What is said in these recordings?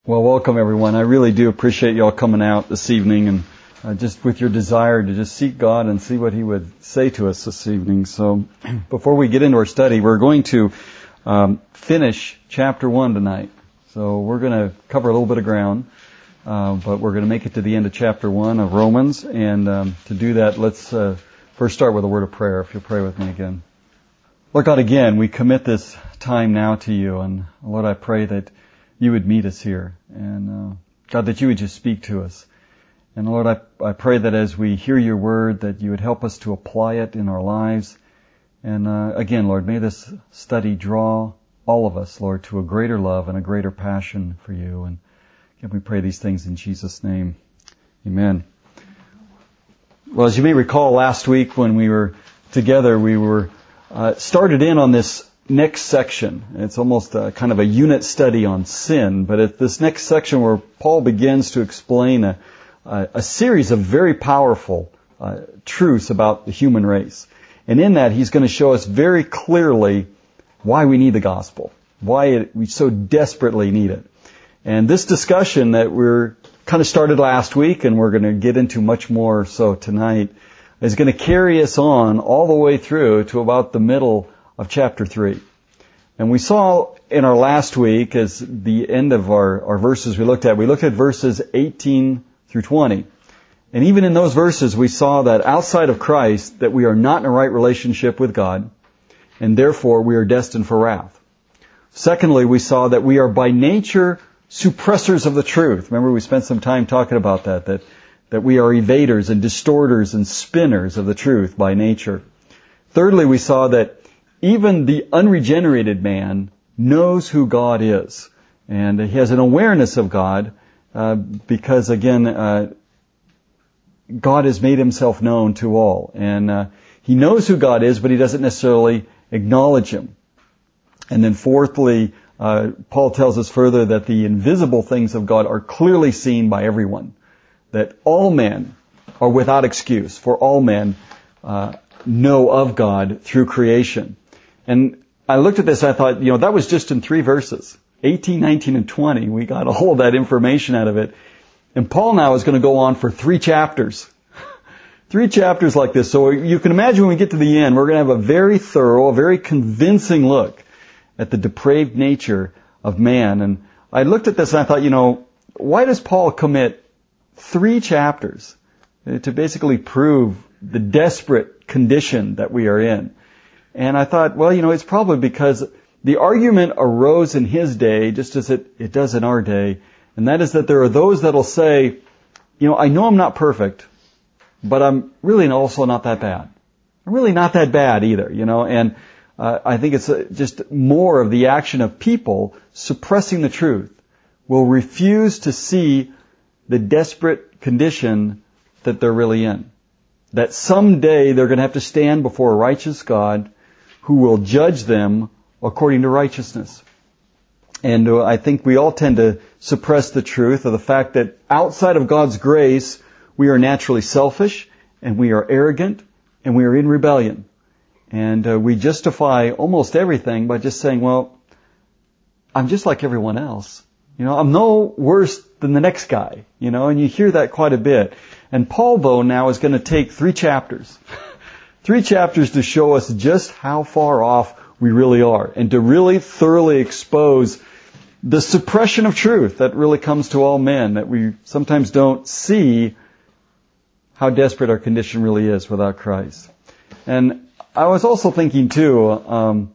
Well, welcome everyone. I really do appreciate y'all coming out this evening and just with your desire to just seek God and see what He would say to us this evening. So before we get into our study, we're going to finish chapter 1 tonight. So we're going to cover a little bit of ground, but we're going to make it to the end of chapter 1 of Romans. And to do that, let's first start with a word of prayer, if you'll pray with me again. Lord God, again, we commit this time now to You. And Lord, I pray that You would meet us here. And God, that You would just speak to us. And Lord, I pray that as we hear Your word, that You would help us to apply it in our lives. And again, Lord, may this study draw all of us, Lord, to a greater love and a greater passion for You. And again, we pray these things in Jesus' name. Amen. Well, as you may recall, last week when we were together, we were started in on this next section. It's almost kind of a unit study on sin, but at this next section where Paul begins to explain a series of very powerful truths about the human race. And in that, he's going to show us very clearly why we need the gospel, why we so desperately need it. And this discussion that we're kind of started last week, and we're going to get into much more so tonight, is going to carry us on all the way through to about the middle of chapter 3. And we saw in our last week, as the end of our verses we looked at verses 18 through 20. And even in those verses, we saw that outside of Christ, that we are not in a right relationship with God, and therefore we are destined for wrath. Secondly, we saw that we are by nature suppressors of the truth. Remember, we spent some time talking about that we are evaders and distorters and spinners of the truth by nature. Thirdly, we saw that even the unregenerated man knows who God is. And he has an awareness of God because, again, God has made Himself known to all. And he knows who God is, but he doesn't necessarily acknowledge Him. And then fourthly, Paul tells us further that the invisible things of God are clearly seen by everyone. That all men are without excuse, for all men know of God through creation. And I looked at this, I thought, that was just in 3 verses. 18, 19, and 20. We got all of that information out of it. And Paul now is going to go on for 3 chapters. 3 chapters like this. So you can imagine when we get to the end, we're going to have a very thorough, a very convincing look at the depraved nature of man. And I looked at this and I thought, why does Paul commit 3 chapters to basically prove the desperate condition that we are in? And I thought, well, it's probably because the argument arose in his day just as it does in our day. And that is that there are those that'll say, I know I'm not perfect, but I'm really also not that bad. I'm really not that bad either, And I think it's just more of the action of people suppressing the truth, will refuse to see the desperate condition that they're really in. That someday they're going to have to stand before a righteous God who will judge them according to righteousness. And I think we all tend to suppress the truth of the fact that outside of God's grace, we are naturally selfish, and we are arrogant, and we are in rebellion. And we justify almost everything by just saying, well, I'm just like everyone else. I'm no worse than the next guy, and you hear that quite a bit. And Paul, though, now is going to take 3 chapters. 3 chapters to show us just how far off we really are, and to really thoroughly expose the suppression of truth that really comes to all men, that we sometimes don't see how desperate our condition really is without Christ. And I was also thinking, too,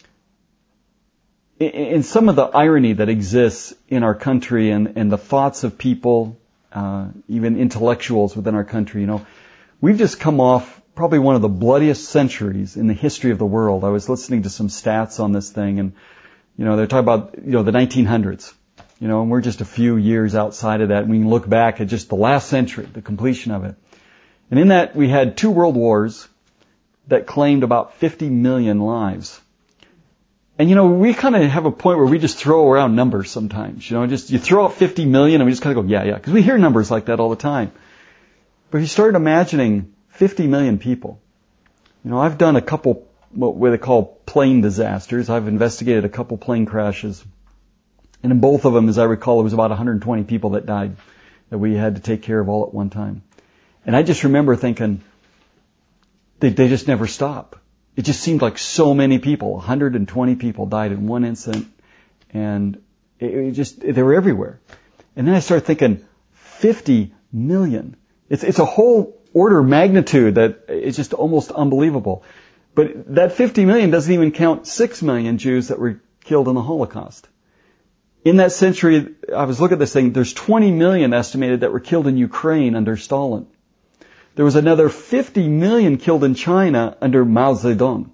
in some of the irony that exists in our country and the thoughts of people, even intellectuals within our country, we've just come off probably one of the bloodiest centuries in the history of the world. I was listening to some stats on this thing, and, they're talking about, the 1900s, and we're just a few years outside of that, and we can look back at just the last century, the completion of it. And in that, we had 2 world wars that claimed about 50 million lives. And, we kind of have a point where we just throw around numbers sometimes, you throw out 50 million and we just kind of go, yeah, because we hear numbers like that all the time. But if you start imagining 50 million people, I've done a couple what they call plane disasters. I've investigated a couple plane crashes. And in both of them, as I recall, it was about 120 people that died that we had to take care of all at one time. And I just remember thinking, they just never stop. It just seemed like so many people, 120 people died in one incident, and they were everywhere. And then I started thinking, 50 million. It's a whole order of magnitude that is just almost unbelievable. But that 50 million doesn't even count 6 million Jews that were killed in the Holocaust. In that century, I was looking at this thing, there's 20 million estimated that were killed in Ukraine under Stalin. There was another 50 million killed in China under Mao Zedong.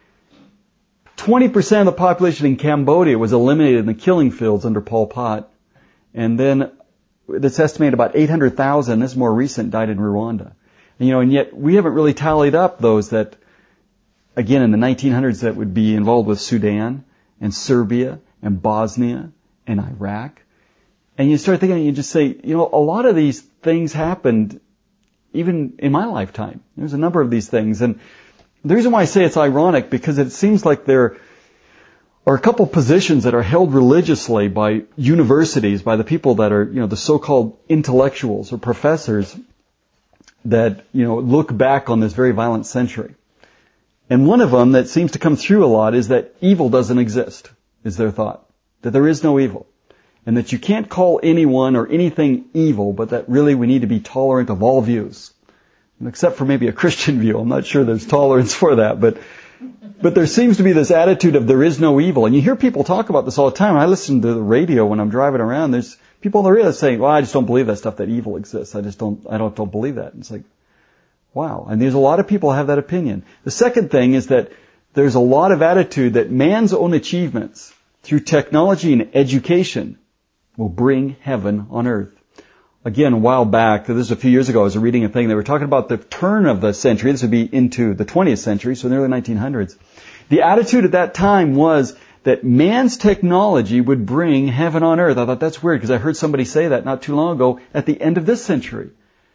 20% of the population in Cambodia was eliminated in the killing fields under Pol Pot. And then it's estimated about 800,000, this is more recent, died in Rwanda. And yet we haven't really tallied up those that, again, in the 1900s that would be involved with Sudan and Serbia and Bosnia and Iraq. And you start thinking, you just say, a lot of these things happened even in my lifetime. There's a number of these things. And the reason why I say it's ironic, because it seems like there are a couple positions that are held religiously by universities, by the people that are, the so-called intellectuals or professors that, look back on this very violent century. And one of them that seems to come through a lot is that evil doesn't exist, is their thought. That there is no evil. And that you can't call anyone or anything evil, but that really we need to be tolerant of all views. Except for maybe a Christian view. I'm not sure there's tolerance for that, but there seems to be this attitude of there is no evil. And you hear people talk about this all the time. I listen to the radio when I'm driving around. There's people on the radio saying, well, I just don't believe that stuff, that evil exists. I don't believe that. And it's like, wow. And there's a lot of people who have that opinion. The second thing is that there's a lot of attitude that man's own achievements through technology and education will bring heaven on earth. Again, a while back, this is a few years ago, I was reading a thing, they were talking about the turn of the century, this would be into the 20th century, so in the early 1900s. The attitude at that time was that man's technology would bring heaven on earth. I thought that's weird, because I heard somebody say that not too long ago at the end of this century.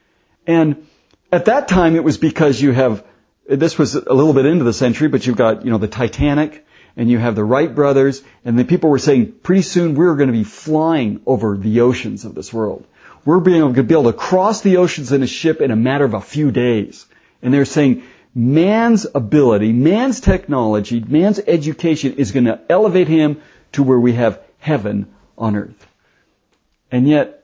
And at that time, it was because this was a little bit into the century, but you've got, the Titanic, and you have the Wright brothers, and the people were saying, pretty soon we're going to be flying over the oceans of this world. We're going to be able to cross the oceans in a ship in a matter of a few days. And they're saying man's ability, man's technology, man's education is going to elevate him to where we have heaven on earth. And yet,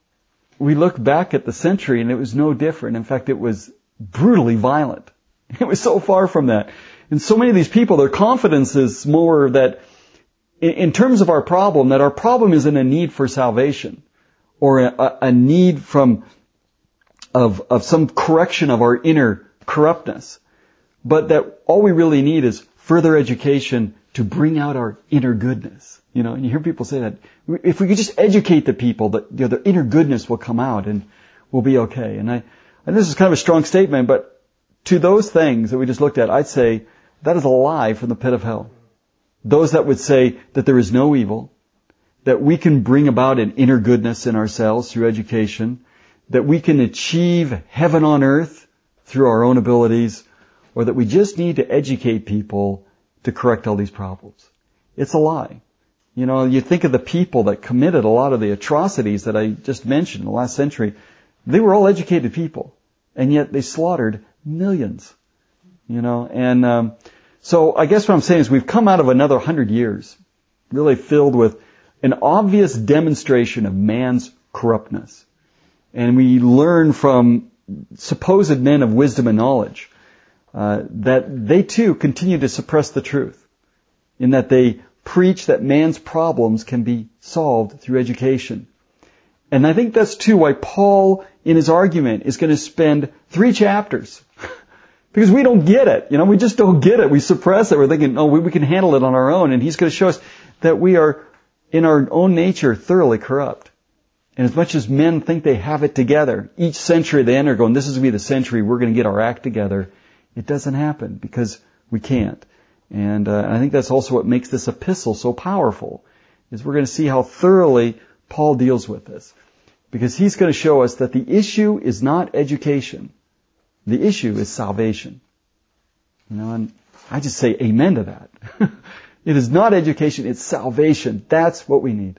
we look back at the century and it was no different. In fact, it was brutally violent. It was so far from that. And so many of these people, their confidence is more that, in terms of our problem, that our problem isn't a need for salvation or a need of some correction of our inner corruptness, but that all we really need is further education to bring out our inner goodness. And you hear people say that if we could just educate the people, that their inner goodness will come out and we'll be okay. And this is kind of a strong statement, but to those things that we just looked at, I'd say that is a lie from the pit of hell. Those that would say that there is no evil, that we can bring about an inner goodness in ourselves through education, that we can achieve heaven on earth through our own abilities, or that we just need to educate people to correct all these problems. It's a lie. You think of the people that committed a lot of the atrocities that I just mentioned in the last century. They were all educated people, and yet they slaughtered millions. So I guess what I'm saying is we've come out of another 100 years really filled with an obvious demonstration of man's corruptness. And we learn from supposed men of wisdom and knowledge that they too continue to suppress the truth, in that they preach that man's problems can be solved through education. And I think that's too why Paul, in his argument, is going to spend 3 chapters. Because we don't get it. We just don't get it. We suppress it. We're thinking, we can handle it on our own. And he's going to show us that we are, in our own nature, thoroughly corrupt. And as much as men think they have it together, each century they enter going, this is going to be the century we're going to get our act together. It doesn't happen because we can't. And I think that's also what makes this epistle so powerful, is we're going to see how thoroughly Paul deals with this. Because he's going to show us that the issue is not education. The issue is salvation. And I just say amen to that. It is not education, it's salvation. That's what we need.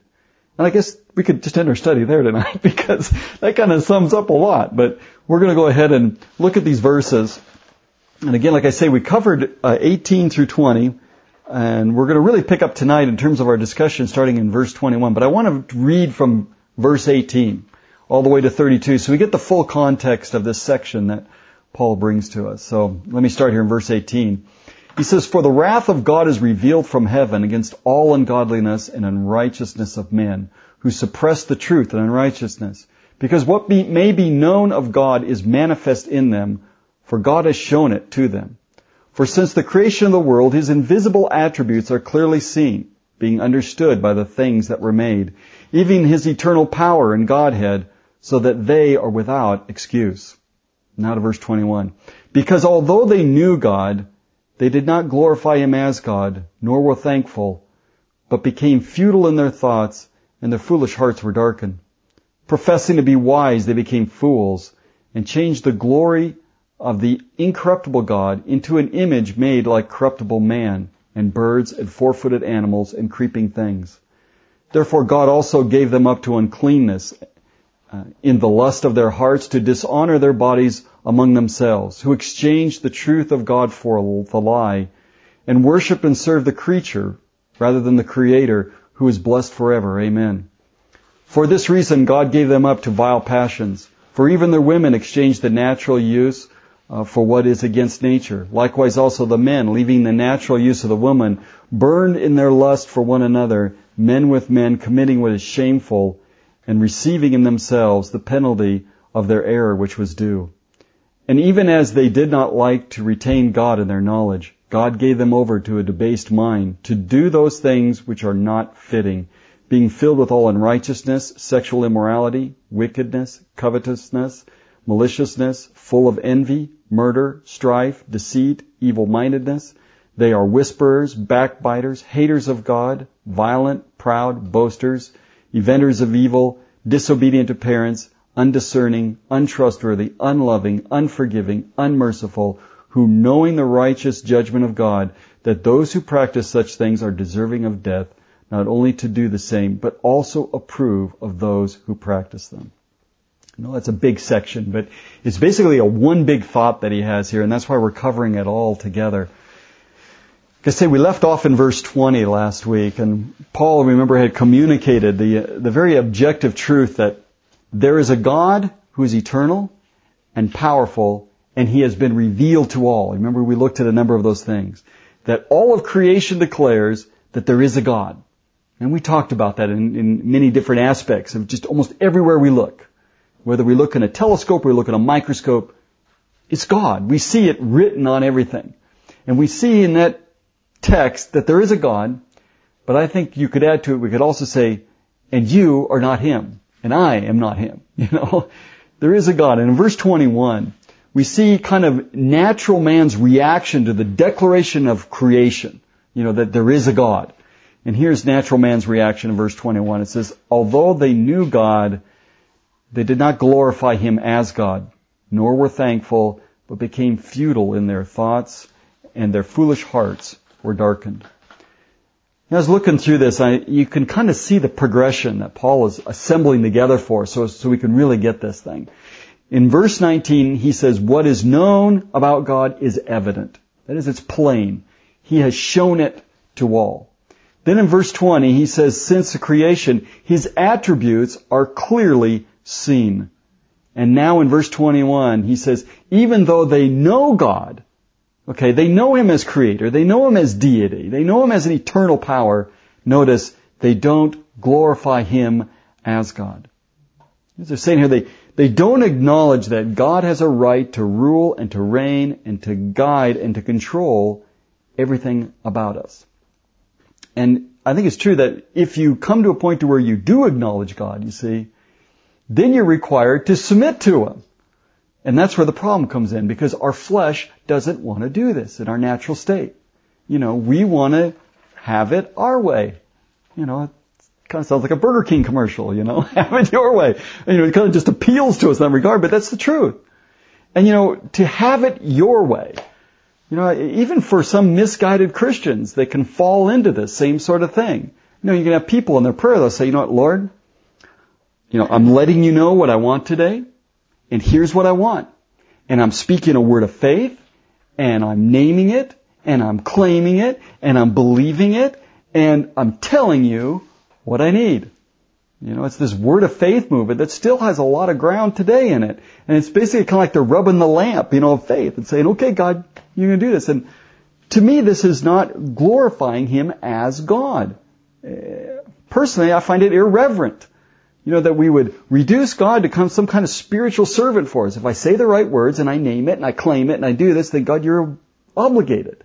And I guess we could just end our study there tonight because that kind of sums up a lot. But we're going to go ahead and look at these verses. And again, like I say, we covered 18 through 20. And we're going to really pick up tonight in terms of our discussion starting in verse 21. But I want to read from verse 18 all the way to 32 so we get the full context of this section that Paul brings to us. So let me start here in verse 18. He says, "For the wrath of God is revealed from heaven against all ungodliness and unrighteousness of men, who suppress the truth in unrighteousness. Because what may be known of God is manifest in them, for God has shown it to them. For since the creation of the world, His invisible attributes are clearly seen, being understood by the things that were made, even His eternal power and Godhead, so that they are without excuse." Now to verse 21. "Because although they knew God, they did not glorify Him as God, nor were thankful, but became futile in their thoughts, and their foolish hearts were darkened. Professing to be wise, they became fools, and changed the glory of the incorruptible God into an image made like corruptible man, and birds, and four-footed animals, and creeping things. Therefore God also gave them up to uncleanness, in the lust of their hearts, to dishonor their bodies among themselves, who exchanged the truth of God for the lie, and worship and serve the creature rather than the Creator, who is blessed forever. Amen. For this reason God gave them up to vile passions, for even their women exchanged the natural use for what is against nature. Likewise also the men, leaving the natural use of the woman, burned in their lust for one another, men with men, committing what is shameful, and receiving in themselves the penalty of their error which was due. And even as they did not like to retain God in their knowledge, God gave them over to a debased mind, to do those things which are not fitting, being filled with all unrighteousness, sexual immorality, wickedness, covetousness, maliciousness, full of envy, murder, strife, deceit, evil-mindedness. They are whisperers, backbiters, haters of God, violent, proud, boasters, inventors of evil, disobedient to parents, undiscerning, untrustworthy, unloving, unforgiving, unmerciful, who knowing the righteous judgment of God, that those who practice such things are deserving of death, not only to do the same, but also approve of those who practice them." You know, that's a big section, but it's basically a one big thought that he has here, and that's why we're covering it all together. Like I say, we left off in verse 20 last week, and Paul, remember, had communicated the very objective truth that there is a God who is eternal and powerful, and He has been revealed to all. Remember, we looked at a number of those things. That all of creation declares that there is a God. And we talked about that in many different aspects of just almost everywhere we look. Whether we look in a telescope or we look in a microscope, it's God. We see it written on everything. And we see in that text that there is a God, but I think you could add to it, we could also say, and you are not Him, and I am not Him. You know, there is a God. And in verse 21, we see kind of natural man's reaction to the declaration of creation, you know, that there is a God. And here's natural man's reaction in verse 21. It says, "Although they knew God, they did not glorify Him as God, nor were thankful, but became futile in their thoughts, and their foolish hearts were darkened." Now, I was looking through this, you can kind of see the progression that Paul is assembling together for us, so we can really get this thing. In verse 19, he says, "What is known about God is evident." That is, it's plain. He has shown it to all. Then in verse 20, he says, since the creation, His attributes are clearly seen. And now in verse 21, he says, even though they know God, okay, they know Him as Creator, they know Him as deity, they know Him as an eternal power, notice, they don't glorify Him as God. As they're saying here, they don't acknowledge that God has a right to rule and to reign and to guide and to control everything about us. And I think it's true that if you come to a point to where you do acknowledge God, you see, then you're required to submit to Him. And that's where the problem comes in, because our flesh doesn't want to do this in our natural state. You know, we want to have it our way. You know, it kind of sounds like a Burger King commercial, you know, have it your way. And, you know, it kind of just appeals to us in that regard, but that's the truth. And, you know, to have it your way, you know, even for some misguided Christians, they can fall into this same sort of thing. You can have people in their prayer, they'll say, Lord, I'm letting you know what I want today, and here's what I want. And I'm speaking a word of faith, and I'm naming it, and I'm claiming it, and I'm believing it, and I'm telling you what I need. It's this word of faith movement that still has a lot of ground today in it. And it's basically kind of like they're rubbing the lamp, of faith and saying, okay, God, you're going to do this. And to me, this is not glorifying Him as God. Personally, I find it irreverent. That we would reduce God to become some kind of spiritual servant for us. If I say the right words and I name it and I claim it and I do this, then God, you're obligated.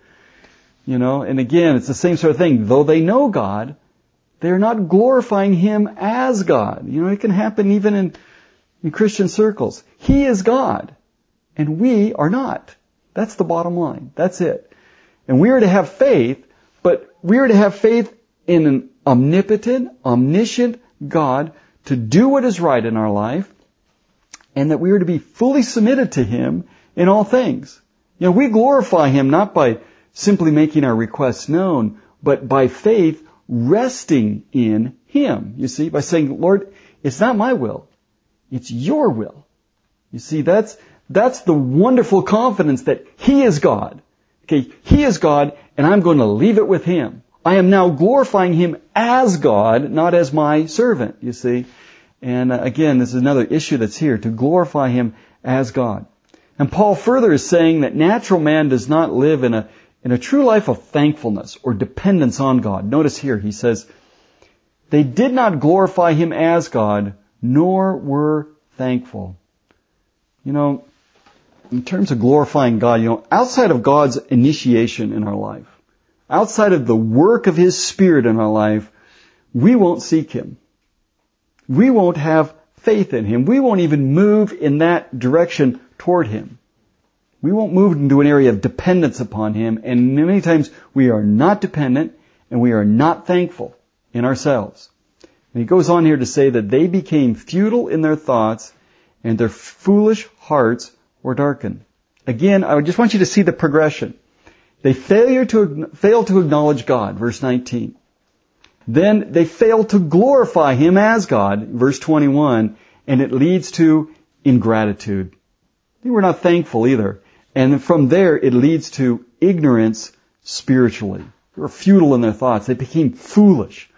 And again, it's the same sort of thing. Though they know God, they're not glorifying Him as God. It can happen even in Christian circles. He is God, and we are not. That's the bottom line. That's it. And we are to have faith, but we are to have faith in an omnipotent, omniscient God to do what is right in our life, and that we are to be fully submitted to Him in all things. We glorify Him not by simply making our requests known, but by faith resting in Him. You see, by saying, Lord, it's not my will, it's your will. You see, that's the wonderful confidence that He is God. Okay, He is God, and I'm going to leave it with Him. I am now glorifying Him as God, not as my servant, you see. And again, this is another issue that's here, to glorify Him as God. And Paul further is saying that natural man does not live in a true life of thankfulness or dependence on God. Notice here, he says, they did not glorify Him as God, nor were thankful. In terms of glorifying God, outside of God's initiation in our life, outside of the work of His Spirit in our life, we won't seek Him. We won't have faith in Him. We won't even move in that direction toward Him. We won't move into an area of dependence upon Him, and many times we are not dependent and we are not thankful in ourselves. And he goes on here to say that they became futile in their thoughts and their foolish hearts were darkened. Again, I just want you to see the progression. They fail to acknowledge God, verse 19. Then they fail to glorify Him as God, verse 21, and it leads to ingratitude. They were not thankful either. And from there, it leads to ignorance spiritually. They were futile in their thoughts. They became foolish.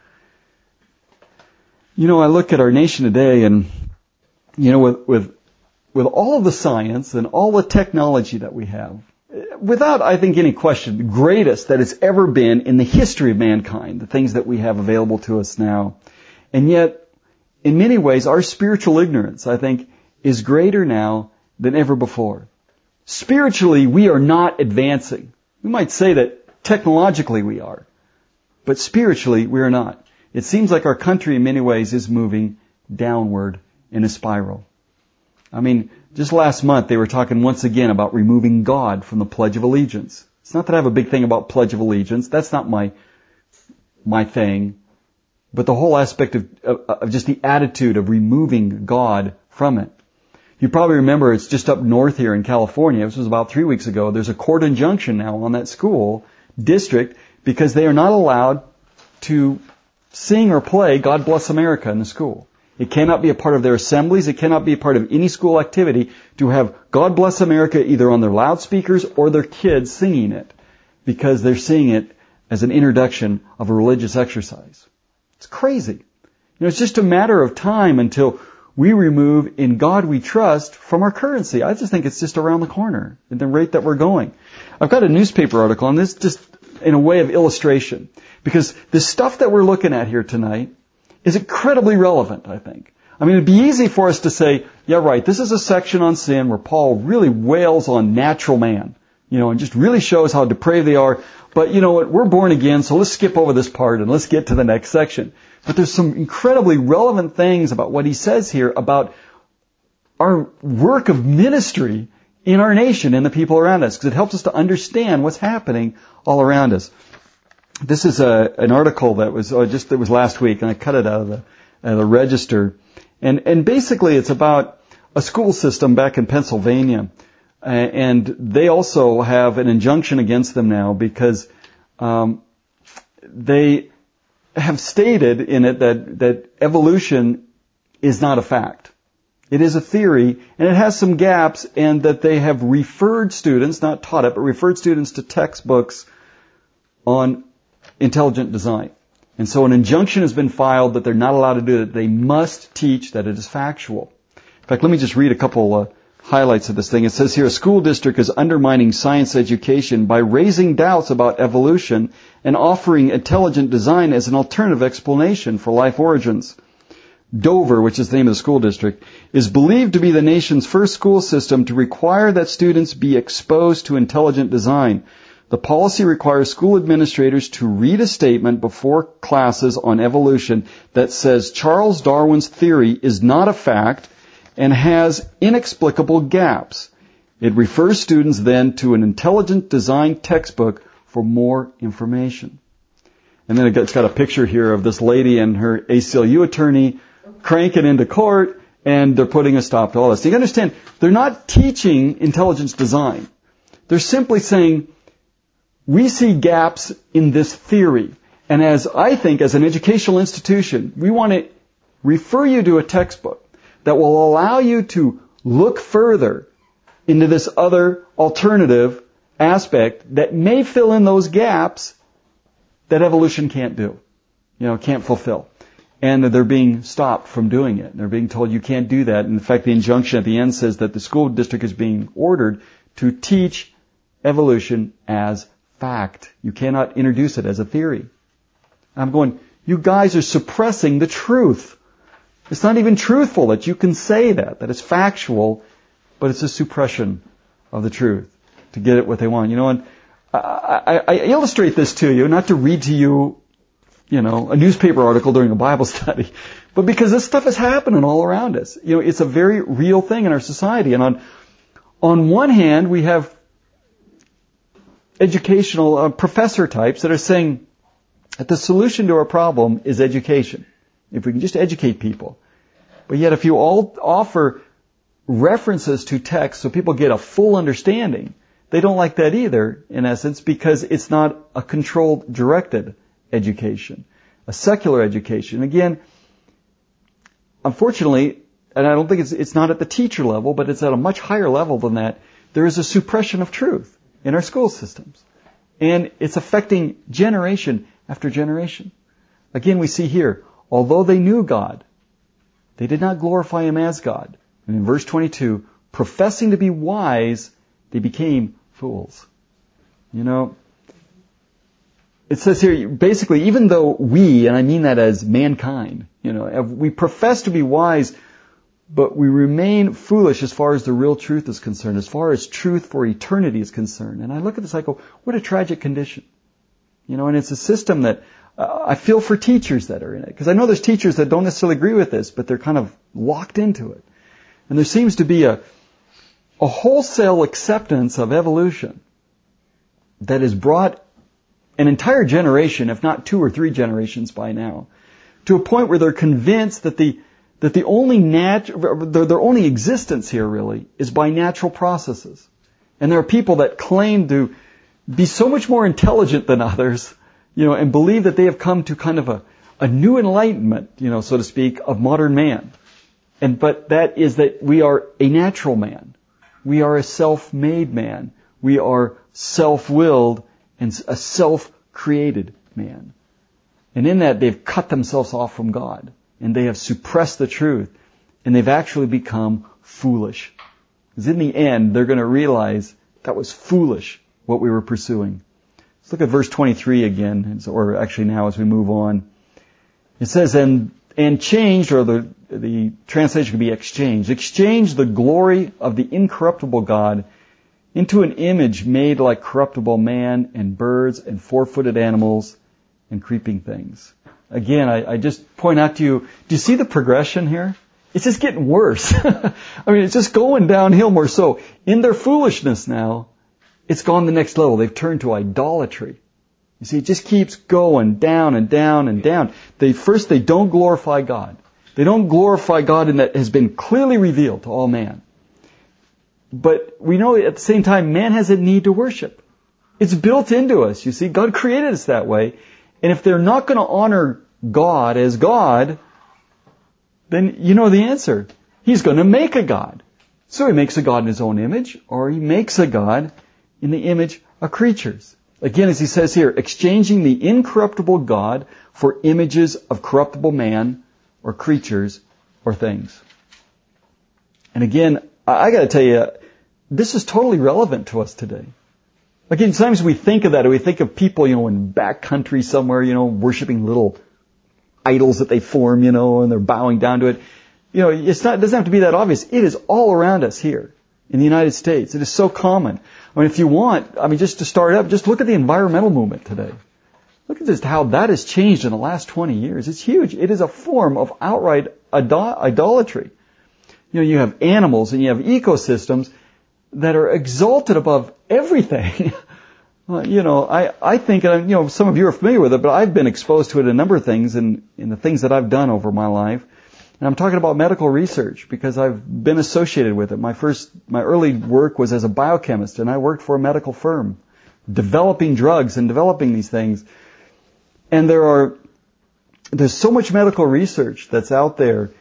I look at our nation today and, with all of the science and all the technology that we have, without, I think, any question, the greatest that it's ever been in the history of mankind, the things that we have available to us now. And yet, in many ways, our spiritual ignorance, I think, is greater now than ever before. Spiritually, we are not advancing. We might say that technologically we are, but spiritually we are not. It seems like our country in many ways is moving downward in a spiral. Just last month they were talking once again about removing God from the Pledge of Allegiance. It's not that I have a big thing about Pledge of Allegiance. That's not my thing. But the whole aspect of just the attitude of removing God from it. You probably remember it's just up north here in California. This was about 3 weeks ago. There's a court injunction now on that school district because they are not allowed to sing or play God Bless America in the school. It cannot be a part of their assemblies. It cannot be a part of any school activity to have God Bless America either on their loudspeakers or their kids singing it because they're seeing it as an introduction of a religious exercise. It's crazy. It's just a matter of time until we remove "In God We Trust" from our currency. I just think it's just around the corner at the rate that we're going. I've got a newspaper article on this just in a way of illustration because the stuff that we're looking at here tonight is incredibly relevant, I think. It'd be easy for us to say, yeah, right, this is a section on sin where Paul really wails on natural man, and just really shows how depraved they are. But you know what, we're born again, so let's skip over this part and let's get to the next section. But there's some incredibly relevant things about what he says here about our work of ministry in our nation and the people around us, because it helps us to understand what's happening all around us. This is an article that was last week, and I cut it out of the Register. And basically it's about a school system back in Pennsylvania. And they also have an injunction against them now because they have stated in it that evolution is not a fact. It is a theory, and it has some gaps, and that they have referred students, not taught it, but referred students to textbooks on intelligent design. And so an injunction has been filed that they're not allowed to do it. They must teach that it is factual. In fact, let me just read a couple highlights of this thing. It says here, a school district is undermining science education by raising doubts about evolution and offering intelligent design as an alternative explanation for life origins. Dover, which is the name of the school district, is believed to be the nation's first school system to require that students be exposed to intelligent design. The policy requires school administrators to read a statement before classes on evolution that says Charles Darwin's theory is not a fact and has inexplicable gaps. It refers students then to an intelligent design textbook for more information. And then it's got a picture here of this lady and her ACLU attorney cranking into court, and they're putting a stop to all this. So you understand, they're not teaching intelligence design. They're simply saying, we see gaps in this theory. And as I think, as an educational institution, we want to refer you to a textbook that will allow you to look further into this other alternative aspect that may fill in those gaps that evolution can't do, can't fulfill. And they're being stopped from doing it. They're being told you can't do that. And in fact, the injunction at the end says that the school district is being ordered to teach evolution as fact. You cannot introduce it as a theory. I'm going, you guys are suppressing the truth. It's not even truthful that you can say that it's factual, but it's a suppression of the truth to get it what they want. And I illustrate this to you, not to read to you, a newspaper article during a Bible study, but because this stuff is happening all around us. It's a very real thing in our society. And on one hand, we have educational professor types that are saying that the solution to our problem is education. If we can just educate people. But yet if you all offer references to text so people get a full understanding, they don't like that either, in essence, because it's not a controlled, directed education, a secular education. Again, unfortunately, and I don't think it's not at the teacher level, but it's at a much higher level than that, there is a suppression of truth in our school systems. And it's affecting generation after generation. Again, we see here, although they knew God, they did not glorify Him as God. And in verse 22, professing to be wise, they became fools. It says here, basically, even though we, and I mean that as mankind, we profess to be wise, but we remain foolish as far as the real truth is concerned, as far as truth for eternity is concerned. And I look at this, I go, what a tragic condition. And it's a system that I feel for teachers that are in it. Because I know there's teachers that don't necessarily agree with this, but they're kind of locked into it. And there seems to be a wholesale acceptance of evolution that has brought an entire generation, if not 2 or 3 generations by now, to a point where they're convinced that the only their only existence here really is by natural processes. And there are people that claim to be so much more intelligent than others, and believe that they have come to kind of a new enlightenment, so to speak, of modern man. But that is that we are a natural man. We are a self-made man. We are self-willed and a self-created man. And in that, they've cut themselves off from God. And they have suppressed the truth. And they've actually become foolish. Because in the end, they're going to realize that was foolish, what we were pursuing. Let's look at verse 23 again, or actually now as we move on. It says, and changed, or the translation could be exchanged. Exchanged the glory of the incorruptible God into an image made like corruptible man and birds and 4-footed animals and creeping things. Again, I just point out to you, do you see the progression here? It's just getting worse. It's just going downhill more so. In their foolishness now, it's gone the next level. They've turned to idolatry. You see, it just keeps going down and down and down. They don't glorify God. They don't glorify God in that has been clearly revealed to all man. But we know at the same time, man has a need to worship. It's built into us, you see. God created us that way. And if they're not going to honor God as God, then you know the answer. He's going to make a god. So he makes a god in his own image, or he makes a god in the image of creatures. Again, as he says here, exchanging the incorruptible God for images of corruptible man, or creatures, or things. And again, I got to tell you, this is totally relevant to us today. Again, sometimes we think of that, or we think of people, in backcountry somewhere, worshiping little idols that they form, and they're bowing down to it. It doesn't have to be that obvious. It is all around us here in the United States. It is so common. If you want, just to start up, just look at the environmental movement today. Look at just how that has changed in the last 20 years. It's huge. It is a form of outright idolatry. You have animals and you have ecosystems that are exalted above everything. I think, some of you are familiar with it, but I've been exposed to it in a number of things in the things that I've done over my life. And I'm talking about medical research because I've been associated with it. My early work was as a biochemist, and I worked for a medical firm, developing drugs and developing these things. And there's so much medical research that's out there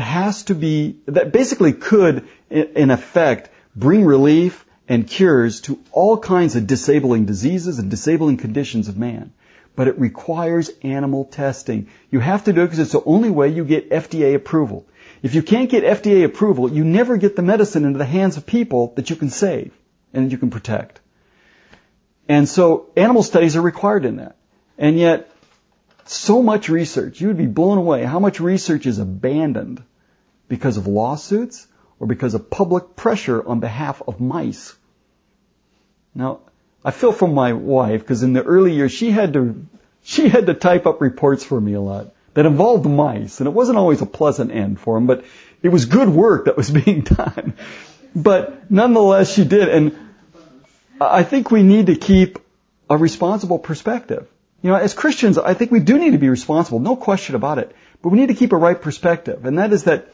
that basically could, in effect, bring relief and cures to all kinds of disabling diseases and disabling conditions of man. But it requires animal testing. You have to do it because it's the only way you get FDA approval. If you can't get FDA approval, you never get the medicine into the hands of people that you can save and that you can protect. And so animal studies are required in that. And yet, so much research, you would be blown away how much research is abandoned because of lawsuits or because of public pressure on behalf of mice. Now, I feel for my wife because in the early years she had to type up reports for me a lot that involved mice, and it wasn't always a pleasant end for them, but it was good work that was being done. But nonetheless, she did, and I think we need to keep a responsible perspective. As Christians, I think we do need to be responsible, no question about it, but we need to keep a right perspective, and that is that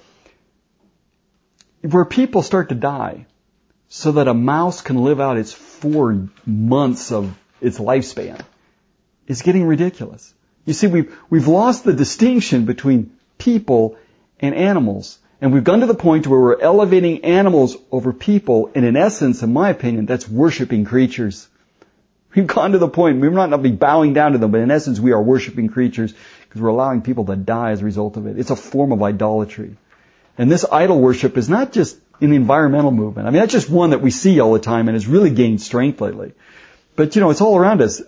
where people start to die, so that a mouse can live out its 4 months of its lifespan, is getting ridiculous. You see, we've lost the distinction between people and animals, and we've gone to the point where we're elevating animals over people, and in essence, in my opinion, that's worshiping creatures. We've gone to the point, we might not be bowing down to them, but in essence, we are worshiping creatures because we're allowing people to die as a result of it. It's a form of idolatry. And this idol worship is not just in the environmental movement. That's just one that we see all the time and has really gained strength lately. But, it's all around us.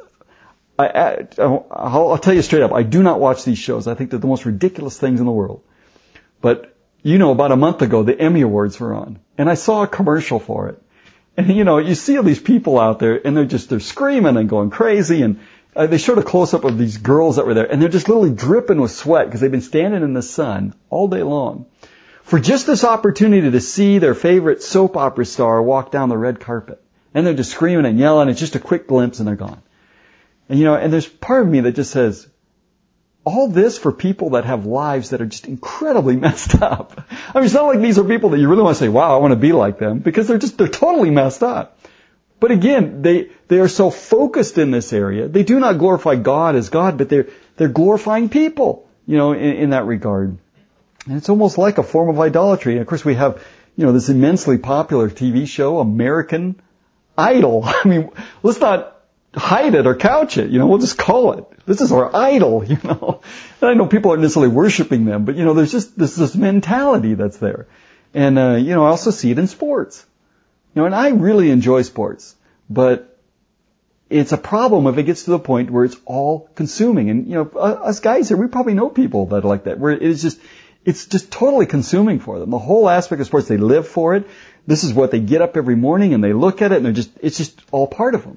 I'll tell you straight up, I do not watch these shows. I think they're the most ridiculous things in the world. But, about a month ago, the Emmy Awards were on. And I saw a commercial for it. And, you see all these people out there, and they're screaming and going crazy. And they showed a close-up of these girls that were there. And they're just literally dripping with sweat because they've been standing in the sun all day long for just this opportunity to see their favorite soap opera star walk down the red carpet. And they're just screaming and yelling. It's just a quick glimpse and they're gone. And, and there's part of me that just says, all this for people that have lives that are just incredibly messed up. It's not like these are people that you really want to say, wow, I want to be like them, because they're totally messed up. But again, they are so focused in this area. They do not glorify God as God, but they're glorifying people, in that regard. And it's almost like a form of idolatry. And of course we have, this immensely popular TV show, American Idol. Let's not hide it or couch it, we'll just call it. This is our idol, And I know people aren't necessarily worshiping them, but there's just this mentality that's there. And, I also see it in sports. And I really enjoy sports, but it's a problem if it gets to the point where it's all consuming. And, us guys here, we probably know people that are like that, where it's just totally consuming for them. The whole aspect of sports, they live for it. This is what they get up every morning and they look at it and it's just all part of them.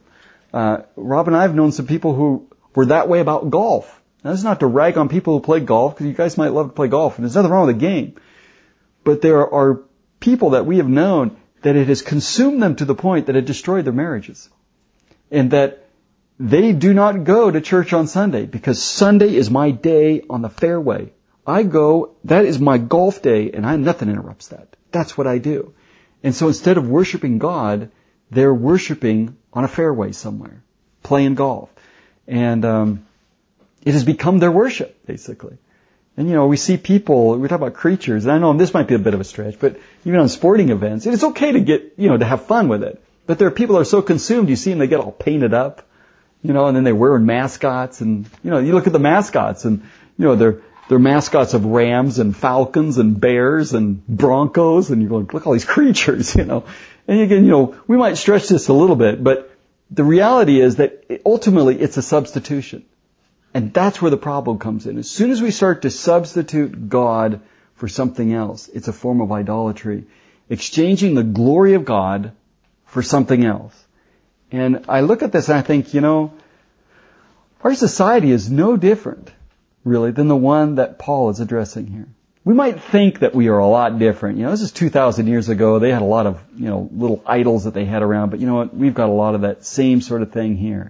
Rob and I have known some people who were that way about golf. Now, this is not to rag on people who play golf, because you guys might love to play golf, and there's nothing wrong with the game. But there are people that we have known that it has consumed them to the point that it destroyed their marriages. And that they do not go to church on Sunday, because Sunday is my day on the fairway. I go, that is my golf day, and nothing interrupts that. That's what I do. And so instead of worshiping God, they're worshiping on a fairway somewhere, playing golf. And, It has become their worship, basically. And we see people, we talk about creatures, and I know this might be a bit of a stretch, but even on sporting events, it's okay to get, to have fun with it. But there are people that are so consumed, you see them, they get all painted up, and then they're wearing mascots, and, you look at the mascots, and, they're mascots of rams and falcons and bears and broncos, and you're going, look at all these creatures, And again, we might stretch this a little bit, but the reality is that ultimately it's a substitution. And that's where the problem comes in. As soon as we start to substitute God for something else, it's a form of idolatry. Exchanging the glory of God for something else. And I look at this and I think, our society is no different, really, than the one that Paul is addressing here. We might think that we are a lot different. This is 2,000 years ago. They had a lot of, little idols that they had around. But you know what? We've got a lot of that same sort of thing here.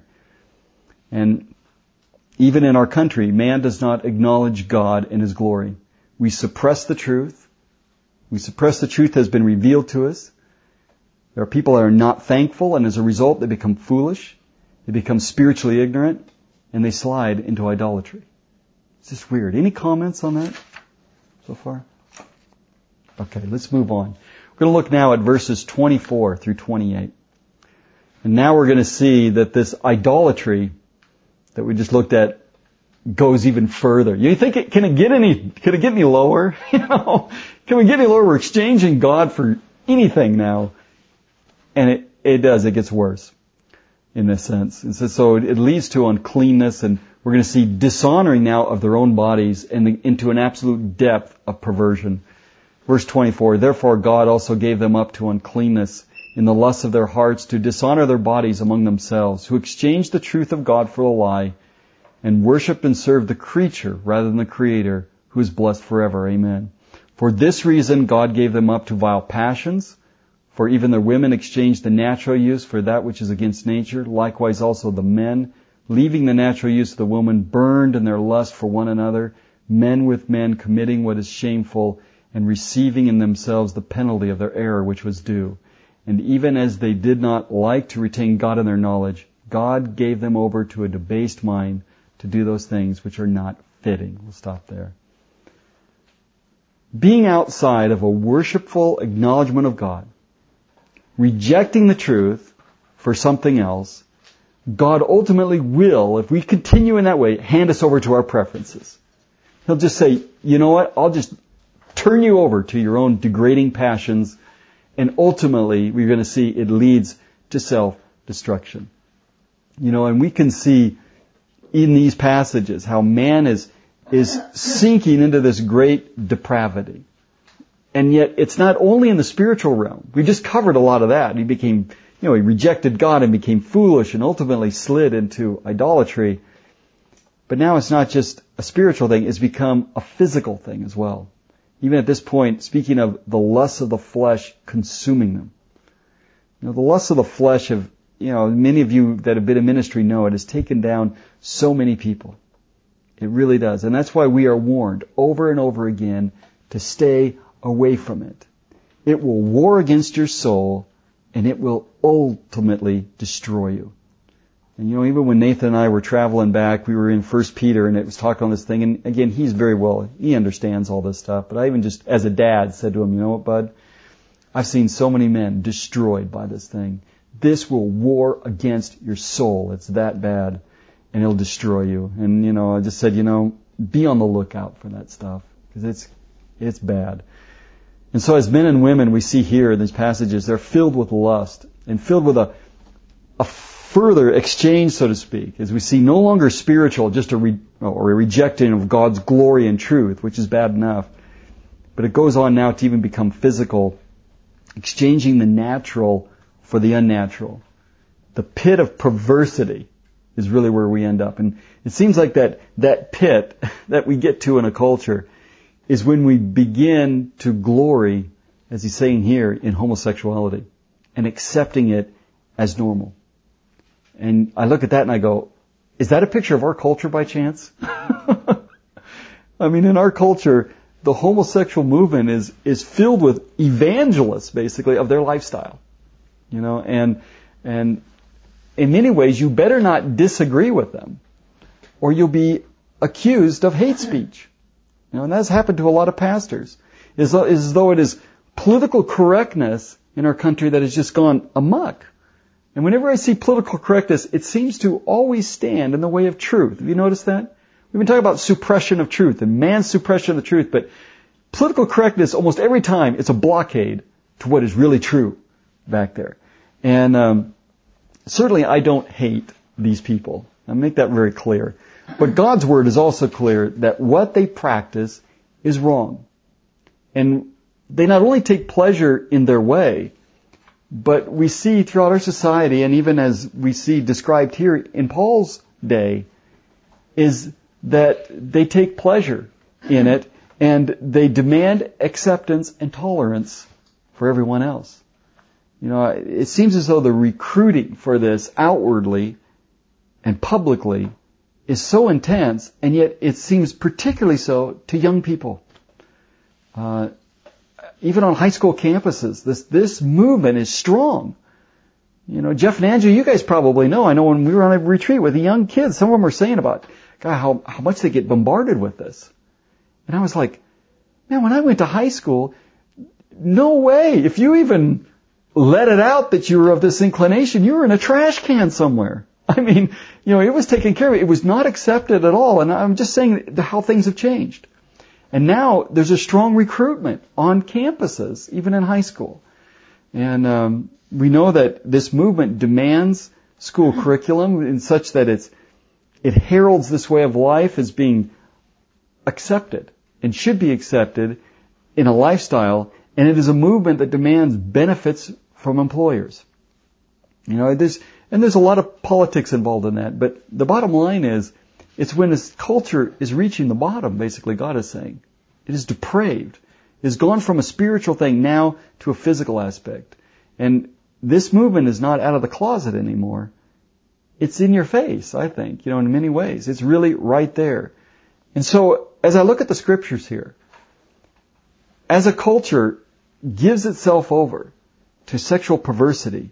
And even in our country, man does not acknowledge God in His glory. We suppress the truth. We suppress the truth that has been revealed to us. There are people that are not thankful, and as a result, they become foolish. They become spiritually ignorant, and they slide into idolatry. It's just weird. Any comments on that so far? Okay, let's move on. We're going to look now at verses 24 through 28. And now we're going to see that this idolatry that we just looked at goes even further. You think can it get any lower? Can we get any lower? We're exchanging God for anything now. And it does. It gets worse in this sense. And so it leads to uncleanness, and we're going to see dishonoring now of their own bodies and into an absolute depth of perversion. Verse 24, therefore God also gave them up to uncleanness in the lusts of their hearts to dishonor their bodies among themselves, who exchanged the truth of God for a lie, and worship and serve the creature rather than the Creator, who is blessed forever. Amen. For this reason God gave them up to vile passions, for even their women exchanged the natural use for that which is against nature. Likewise also the men, leaving the natural use of the woman, burned in their lust for one another, men with men committing what is shameful, and receiving in themselves the penalty of their error which was due. And even as they did not like to retain God in their knowledge, God gave them over to a debased mind to do those things which are not fitting. We'll stop there. Being outside of a worshipful acknowledgement of God, rejecting the truth for something else, God ultimately will, if we continue in that way, hand us over to our preferences. He'll just say, you know what, I'll just turn you over to your own degrading passions, and ultimately we're going to see it leads to self-destruction. And we can see in these passages how man is sinking into this great depravity. And yet it's not only in the spiritual realm. We just covered a lot of that. He became, he rejected God and became foolish and ultimately slid into idolatry. But now it's not just a spiritual thing, it's become a physical thing as well. Even at this point, speaking of the lusts of the flesh consuming them. The lusts of the flesh have, many of you that have been in ministry know it has taken down so many people. It really does. And that's why we are warned over and over again to stay away from it. It will war against your soul, and it will ultimately destroy you. And even when Nathan and I were traveling back, we were in 1 Peter, and it was talking on this thing, and again, he understands all this stuff, but I even just, as a dad, said to him, you know what, bud? I've seen so many men destroyed by this thing. This will war against your soul. It's that bad, and it'll destroy you. And, I just said, be on the lookout for that stuff, because it's bad. And so as men and women, we see here in these passages, they're filled with lust, and filled with a further exchange, so to speak, as we see no longer spiritual, just a rejecting of God's glory and truth, which is bad enough. But it goes on now to even become physical, exchanging the natural for the unnatural. The pit of perversity is really where we end up. And it seems like that pit that we get to in a culture is when we begin to glory, as he's saying here, in homosexuality and accepting it as normal. And I look at that and I go, is that a picture of our culture by chance? I mean, in our culture, the homosexual movement is filled with evangelists, basically, of their lifestyle. And in many ways, you better not disagree with them, or you'll be accused of hate speech. And that's happened to a lot of pastors. It's as though it is political correctness in our country that has just gone amok. And whenever I see political correctness, it seems to always stand in the way of truth. Have you noticed that? We've been talking about suppression of truth and man's suppression of the truth, but political correctness, almost every time, it's a blockade to what is really true back there. And certainly I don't hate these people. I'll make that very clear. But God's Word is also clear that what they practice is wrong. And they not only take pleasure in their way, but we see throughout our society, and even as we see described here in Paul's day, is that they take pleasure in it and they demand acceptance and tolerance for everyone else. It seems as though the recruiting for this outwardly and publicly is so intense, and yet it seems particularly so to young people. Even on high school campuses, this movement is strong. Jeff and Andrew, you guys probably know. I know when we were on a retreat with the young kids, some of them were saying about, God, how much they get bombarded with this. And I was like, man, when I went to high school, no way. If you even let it out that you were of this inclination, you were in a trash can somewhere. I mean, it was taken care of. It was not accepted at all. And I'm just saying how things have changed. And now there's a strong recruitment on campuses, even in high school. And we know that this movement demands school curriculum in such that it heralds this way of life as being accepted and should be accepted in a lifestyle. And it is a movement that demands benefits from employers. There's a lot of politics involved in that. But the bottom line is, it's when this culture is reaching the bottom, basically, God is saying. It is depraved. It has gone from a spiritual thing now to a physical aspect. And this movement is not out of the closet anymore. It's in your face, I think, in many ways. It's really right there. And so, as I look at the scriptures here, as a culture gives itself over to sexual perversity,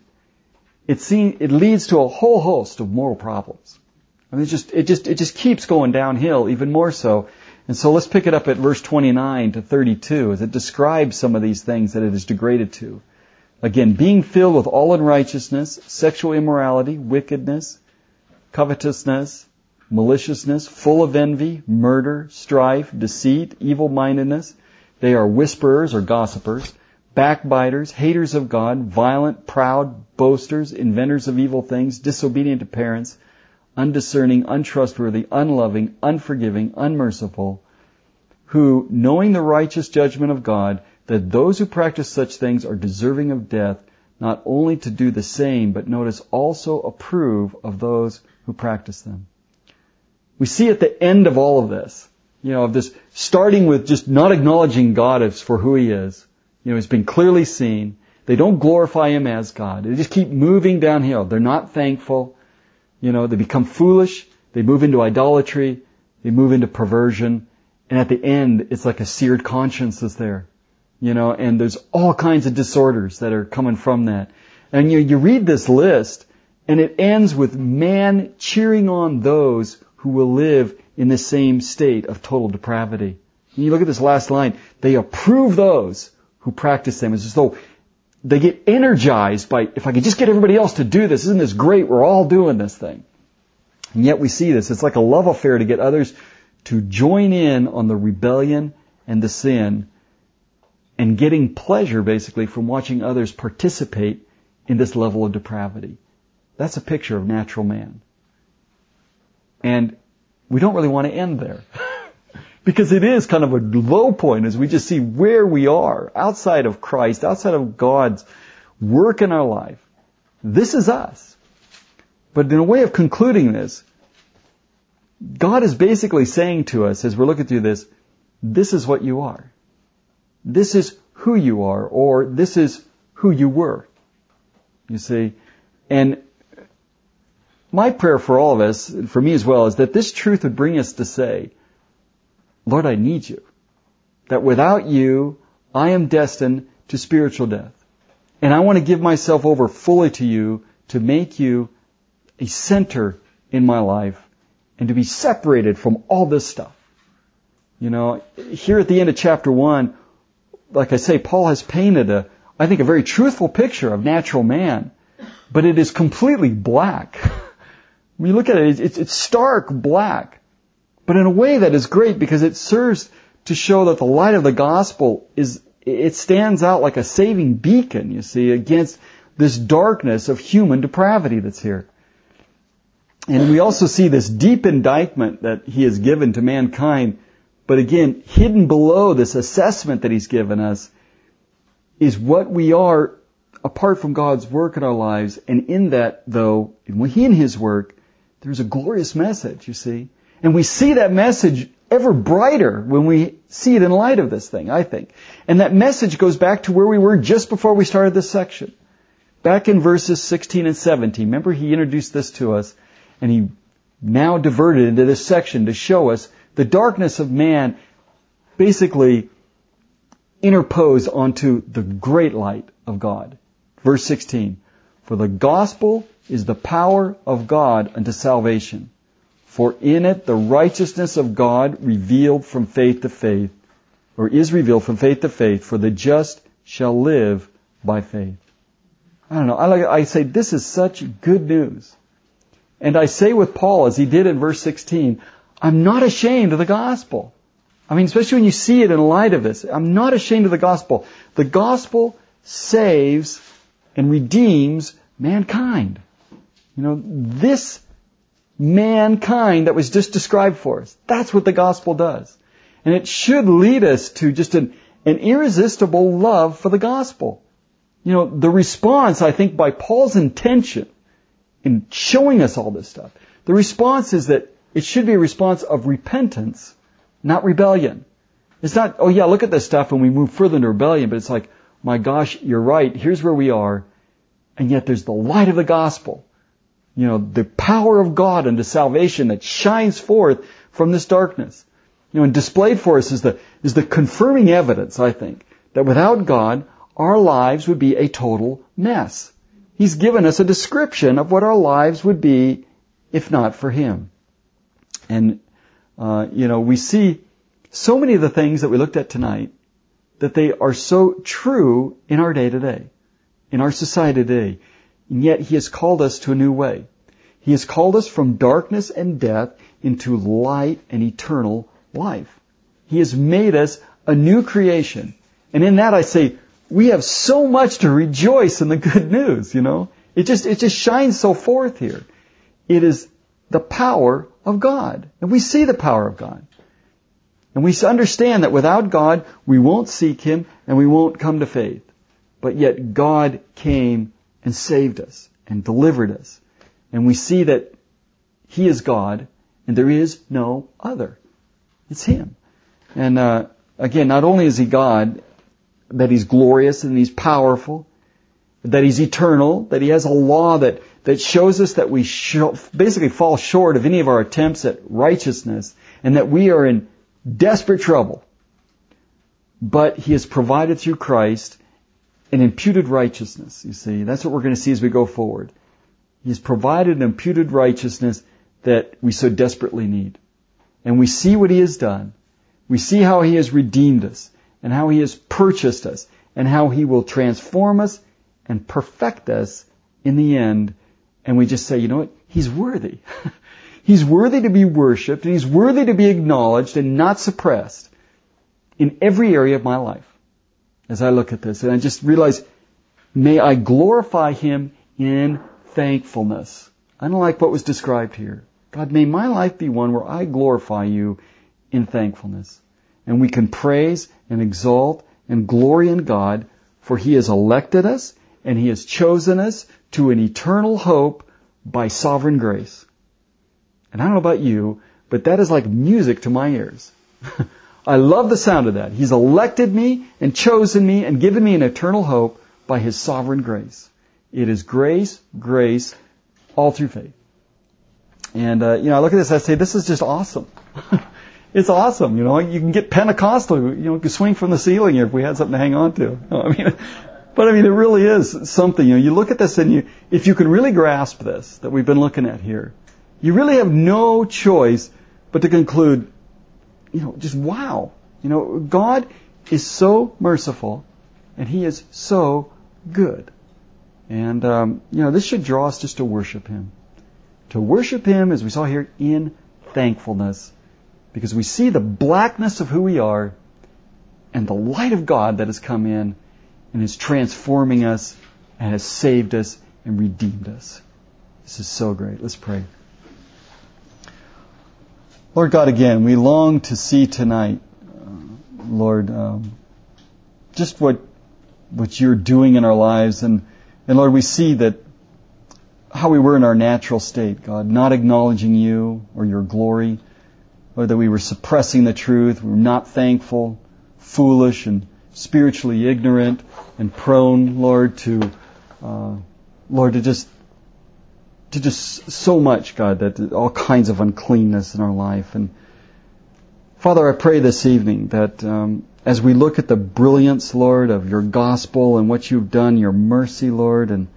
it leads to a whole host of moral problems. I mean, it just keeps going downhill, even more so. And so let's pick it up at verse 29 to 32 as it describes some of these things that it is degraded to. Again, being filled with all unrighteousness, sexual immorality, wickedness, covetousness, maliciousness, full of envy, murder, strife, deceit, evil-mindedness. They are whisperers or gossipers, backbiters, haters of God, violent, proud, boasters, inventors of evil things, disobedient to parents, undiscerning, untrustworthy, unloving, unforgiving, unmerciful, who, knowing the righteous judgment of God, that those who practice such things are deserving of death, not only to do the same, but notice also approve of those who practice them. We see at the end of all of this, of this starting with just not acknowledging God as for who He is. He's been clearly seen. They don't glorify Him as God. They just keep moving downhill. They're not thankful. They become foolish. They move into idolatry. They move into perversion. And at the end, it's like a seared conscience is there. And there's all kinds of disorders that are coming from that. And you read this list, and it ends with man cheering on those who will live in the same state of total depravity. And you look at this last line, they approve those who practice them. It's as though they get energized by, if I could just get everybody else to do this, isn't this great? We're all doing this thing. And yet we see this. It's like a love affair to get others to join in on the rebellion and the sin, and getting pleasure, basically, from watching others participate in this level of depravity. That's a picture of natural man. And we don't really want to end there. Because it is kind of a low point as we just see where we are outside of Christ, outside of God's work in our life. This is us. But in a way of concluding this, God is basically saying to us as we're looking through this, this is what you are. This is who you are, or this is who you were. You see? And my prayer for all of us, and for me as well, is that this truth would bring us to say, Lord, I need you. That without you, I am destined to spiritual death. And I want to give myself over fully to you to make you a center in my life and to be separated from all this stuff. Here at the end of chapter 1, like I say, Paul has painted I think a very truthful picture of natural man, but it is completely black. When you look at it, it's stark black, but in a way that is great because it serves to show that the light of the gospel it stands out like a saving beacon, you see, against this darkness of human depravity that's here. And we also see this deep indictment that he has given to mankind, but again, hidden below this assessment that he's given us is what we are apart from God's work in our lives. And in that, though, in his work, there's a glorious message, you see. And we see that message ever brighter when we see it in light of this thing, I think. And that message goes back to where we were just before we started this section. Back in verses 16 and 17. Remember, he introduced this to us, and he now diverted into this section to show us the darkness of man basically interposed onto the great light of God. Verse 16. For the gospel is the power of God unto salvation. For in it the righteousness of God revealed from faith to faith, or is revealed from faith to faith, for the just shall live by faith. I don't know, I say this is such good news. And I say with Paul, as he did in verse 16, I'm not ashamed of the gospel. I mean, especially when you see it in light of this, I'm not ashamed of the gospel. The gospel saves and redeems mankind. This mankind that was just described for us. That's what the gospel does. And it should lead us to just an irresistible love for the gospel. The response, I think, by Paul's intention in showing us all this stuff, the response is that it should be a response of repentance, not rebellion. It's not, oh yeah, look at this stuff and we move further into rebellion, but it's like, my gosh, you're right, here's where we are, and yet there's the light of the gospel. The power of God unto salvation that shines forth from this darkness. And displayed for us is the confirming evidence, I think, that without God, our lives would be a total mess. He's given us a description of what our lives would be if not for Him. And, we see so many of the things that we looked at tonight that they are so true in our day to day, in our society today. And yet He has called us to a new way. He has called us from darkness and death into light and eternal life. He has made us a new creation. And in that I say, we have so much to rejoice in the good news, It just shines so forth here. It is the power of God. And we see the power of God. And we understand that without God, we won't seek Him and we won't come to faith. But yet God came and saved us and delivered us. And we see that He is God and there is no other. It's Him. And again, not only is He God, that He's glorious and He's powerful, that He's eternal, that He has a law that shows us that we basically fall short of any of our attempts at righteousness and that we are in desperate trouble. But He has provided through Christ an imputed righteousness, you see. That's what we're going to see as we go forward. He has provided an imputed righteousness that we so desperately need. And we see what He has done. We see how He has redeemed us and how He has purchased us and how He will transform us and perfect us in the end. And we just say, you know what? He's worthy. He's worthy to be worshipped and He's worthy to be acknowledged and not suppressed in every area of my life as I look at this. And I just realize, may I glorify Him in thankfulness. Unlike what was described here. God, may my life be one where I glorify You in thankfulness. And we can praise and exalt and glory in God, for He has elected us and He has chosen us to an eternal hope by sovereign grace. And I don't know about you, but that is like music to my ears. I love the sound of that. He's elected me and chosen me and given me an eternal hope by His sovereign grace. It is grace, all through faith. And, I look at this, I say, this is just awesome. It's awesome, you can get Pentecostal, you can swing from the ceiling here if we had something to hang on to. But it really is something, you look at this and if you can really grasp this that we've been looking at here, you really have no choice but to conclude, just wow. God is so merciful and He is so good. And, this should draw us just to worship Him. To worship Him, as we saw here, in thankfulness. Because we see the blackness of who we are and the light of God that has come in and is transforming us and has saved us and redeemed us. This is so great. Let's pray. Lord God, again, we long to see tonight, Lord, just what You're doing in our lives. And Lord, we see that how we were in our natural state, God, not acknowledging You or Your glory, or that we were suppressing the truth, we were not thankful, foolish and spiritually ignorant and prone, Lord, to just so much, God, that all kinds of uncleanness in our life. And Father, I pray this evening that as we look at the brilliance, Lord, of Your gospel and what You've done, Your mercy, Lord, and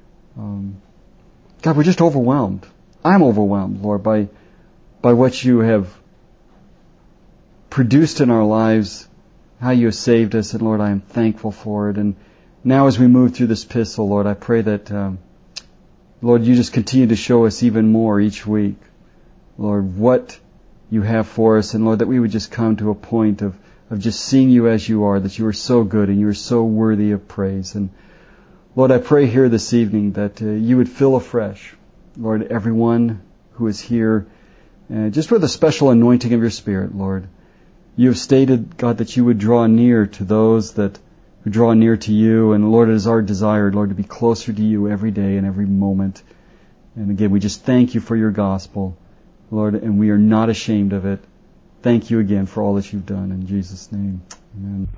God, we're just overwhelmed. I'm overwhelmed, Lord, by what You have produced in our lives, how You have saved us, and Lord, I am thankful for it. And now as we move through this epistle, Lord, I pray that, Lord, You just continue to show us even more each week, Lord, what You have for us, and Lord, that we would just come to a point of just seeing You as You are, that You are so good and You are so worthy of praise. And Lord, I pray here this evening that You would fill afresh, Lord, everyone who is here, just with a special anointing of Your Spirit, Lord. You have stated, God, that You would draw near to those who draw near to You. And Lord, it is our desire, Lord, to be closer to You every day and every moment. And again, we just thank You for Your gospel, Lord, and we are not ashamed of it. Thank You again for all that You've done. In Jesus' name, amen.